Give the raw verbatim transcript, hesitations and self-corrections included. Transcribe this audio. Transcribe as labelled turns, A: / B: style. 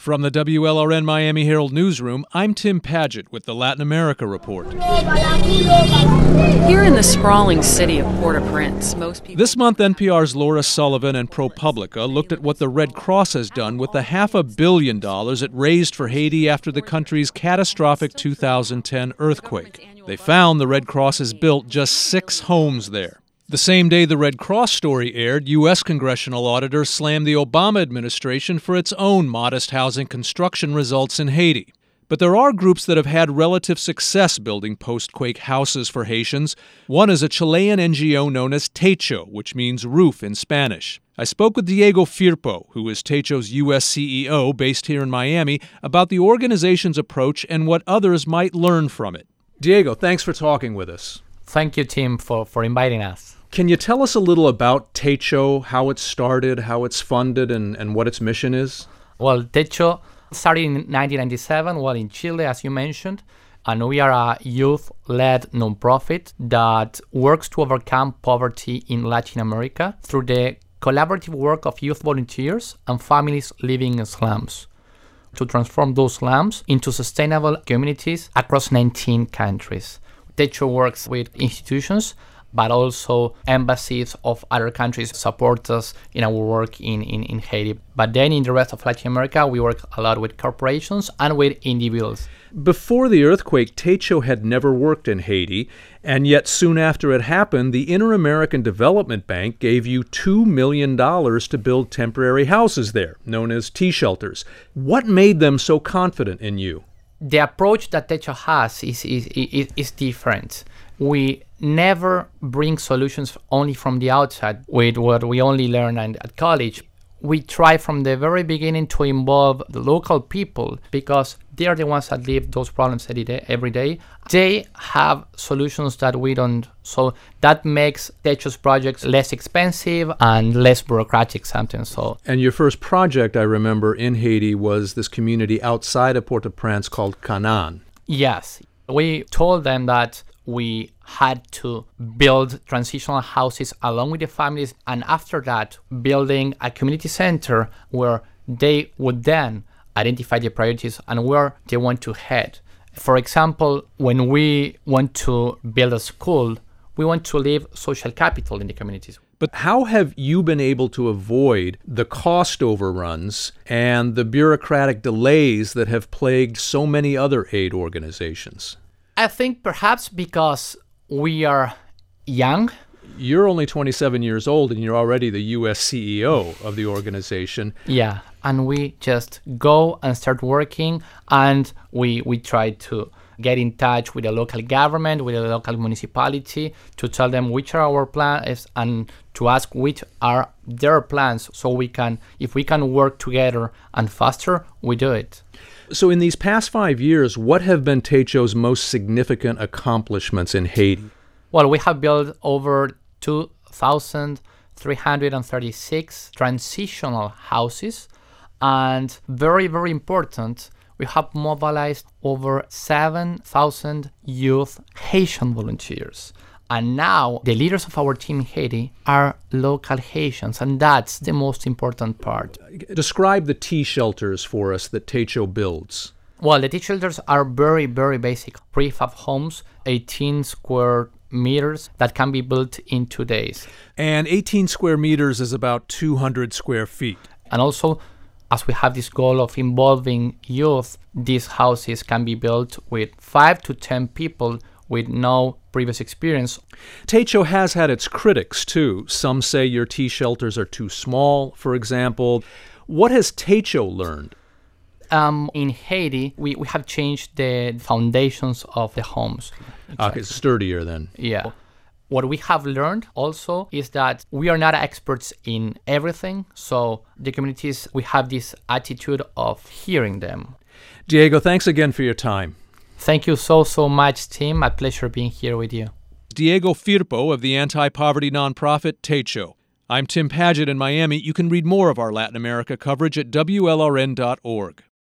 A: From the W L R N Miami Herald newsroom, I'm Tim Padgett with the Latin America Report.
B: Here in the sprawling city of Port-au-Prince, most people...
A: This month, N P R's Laura Sullivan and ProPublica looked at what the Red Cross has done with the half a billion dollars it raised for Haiti after the country's catastrophic two thousand ten earthquake. They found the Red Cross has built just six homes there. The same day the Red Cross story aired, U S congressional auditors slammed the Obama administration for its own modest housing construction results in Haiti. But there are groups that have had relative success building post-quake houses for Haitians. One is a Chilean N G O known as Techo, which means roof in Spanish. I spoke with Diego Firpo, who is Techo's U S C E O based here in Miami, about the organization's approach and what others might learn from it. Diego, thanks for talking with us.
C: Thank you, Tim, for, for inviting us.
A: Can you tell us a little about Techo, how it started, how it's funded, and, and what its mission is?
C: Well, Techo started in nineteen ninety-seven, well, in Chile, as you mentioned, and we are a youth-led nonprofit that works to overcome poverty in Latin America through the collaborative work of youth volunteers and families living in slums, to transform those slums into sustainable communities across nineteen countries. Techo works with institutions, but also embassies of other countries support us in our work in, in, in Haiti. But then in the rest of Latin America, we work a lot with corporations and with individuals.
A: Before the earthquake, Techo had never worked in Haiti, and yet soon after it happened, the Inter-American Development Bank gave you two million dollars to build temporary houses there, known as T-shelters. What made them so confident in you?
C: The approach that Techo has is, is, is, is different. We never bring solutions only from the outside with what we only learn at college. We try from the very beginning to involve the local people because they are the ones that live those problems every day. Every day. They have solutions that we don't. So that makes Techo's projects less expensive and less bureaucratic sometimes. So.
A: And your first project, I remember, in Haiti was this community outside of Port-au-Prince called Canaan.
C: Yes. We told them that we had to build transitional houses along with the families, and after that, building a community center where they would then identify the priorities and where they want to head. For example, when we want to build a school, we want to leave social capital in the communities.
A: But how have you been able to avoid the cost overruns and the bureaucratic delays that have plagued so many other aid organizations?
C: I think perhaps because we are young.
A: You're only twenty-seven years old and you're already the U S C E O of the organization.
C: Yeah, and we just go and start working, and we we try to get in touch with the local government, with the local municipality, to tell them which are our plans and to ask which are their plans, so we can, if we can work together and faster, we do it.
A: So in these past five years, what have been Techo's most significant accomplishments in Haiti?
C: Well, we have built over two thousand three hundred thirty-six transitional houses, and very, very important, we have mobilized over seven thousand youth Haitian volunteers. And now the leaders of our team in Haiti are local Haitians, and that's the most important part.
A: Describe the T-shelters for us that Techo builds.
C: Well, the T-shelters are very, very basic prefab homes, eighteen square meters that can be built in two days.
A: And eighteen square meters is about two hundred square feet.
C: And also, as we have this goal of involving youth, these houses can be built with five to ten people with no previous experience.
A: Techo has had its critics, too. Some say your T-shelters are too small, for example. What has Techo learned?
C: Um, in Haiti, we, we have changed the foundations of the homes.
A: Okay, it's sturdier then.
C: Yeah. What we have learned also is that we are not experts in everything, so the communities, we have this attitude of hearing them.
A: Diego, thanks again for your time.
C: Thank you so, so much, Tim. A pleasure being here with you.
A: Diego Firpo of the anti-poverty nonprofit Techo. I'm Tim Padgett in Miami. You can read more of our Latin America coverage at W L R N dot org.